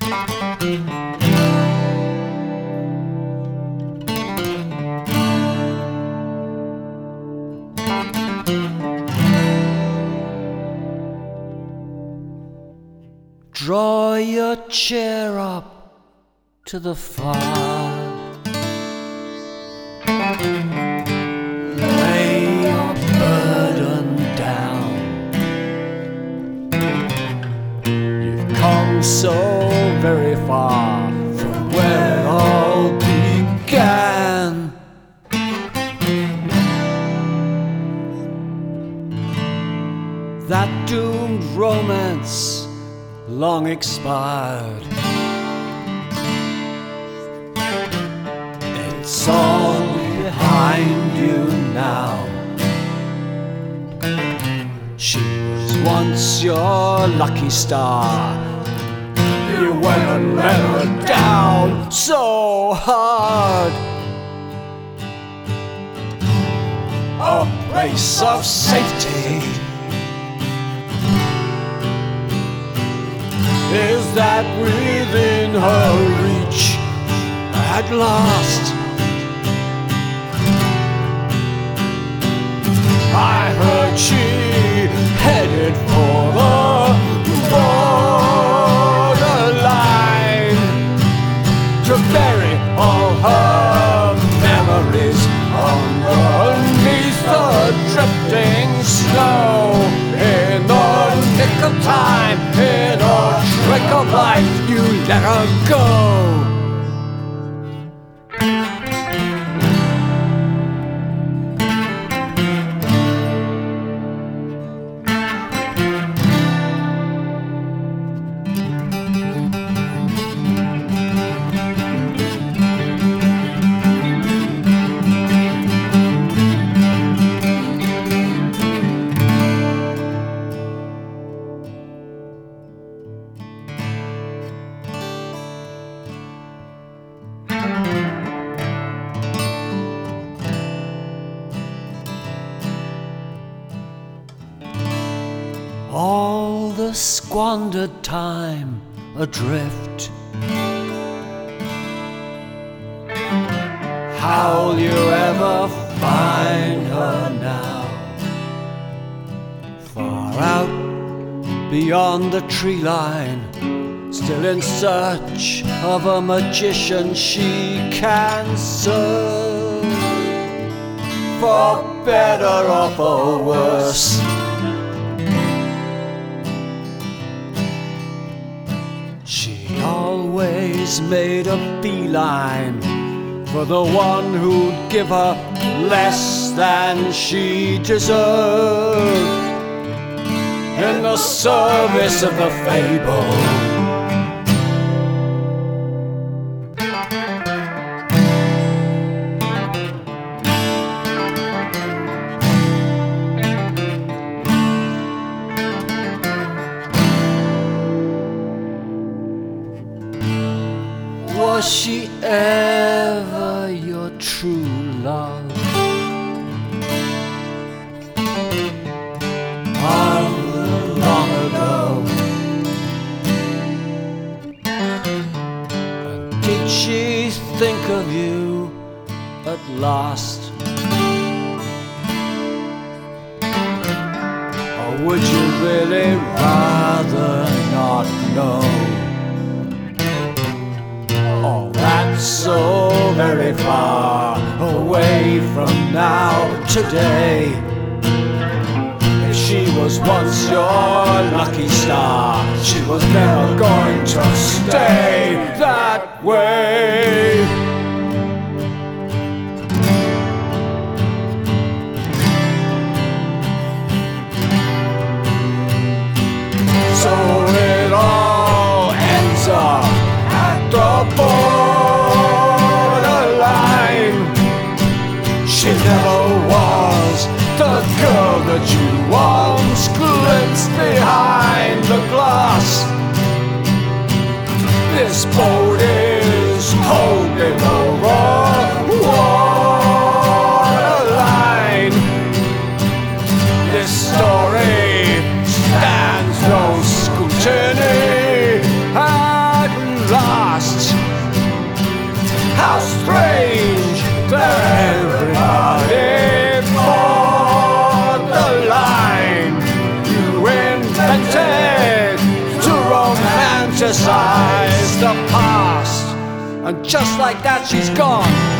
Draw your chair up to the fire. Lay your burden down. You've come so very far from where it all began. That doomed romance long expired. It's all behind you now. She was once your lucky star. You went and let her down so hard. A place of safety is that within her reach at last? I heard she headed for the borderline to bury all her memories underneath the drifting snow. In the nick of time, in a trick of life, you let her go. All the squandered time adrift. How'll you ever find her now? Far out beyond the tree line, still in search of a magician she can serve. For better or for worse, she always made a beeline for the one who'd give her less than she deserved, in the service of the fable. Was she ever your true love? Of long ago? And did she think of you at last? Or would you really rather not know? Oh, that's so very far away from now, today. If she was once your lucky star, she was never going to stay that way. So it all ends up at the borderline. She never was the girl that you once glimpsed behind the glass. This boat is holding over waterline. This story stands no scrutiny at romanticize the past, and just like that she's gone.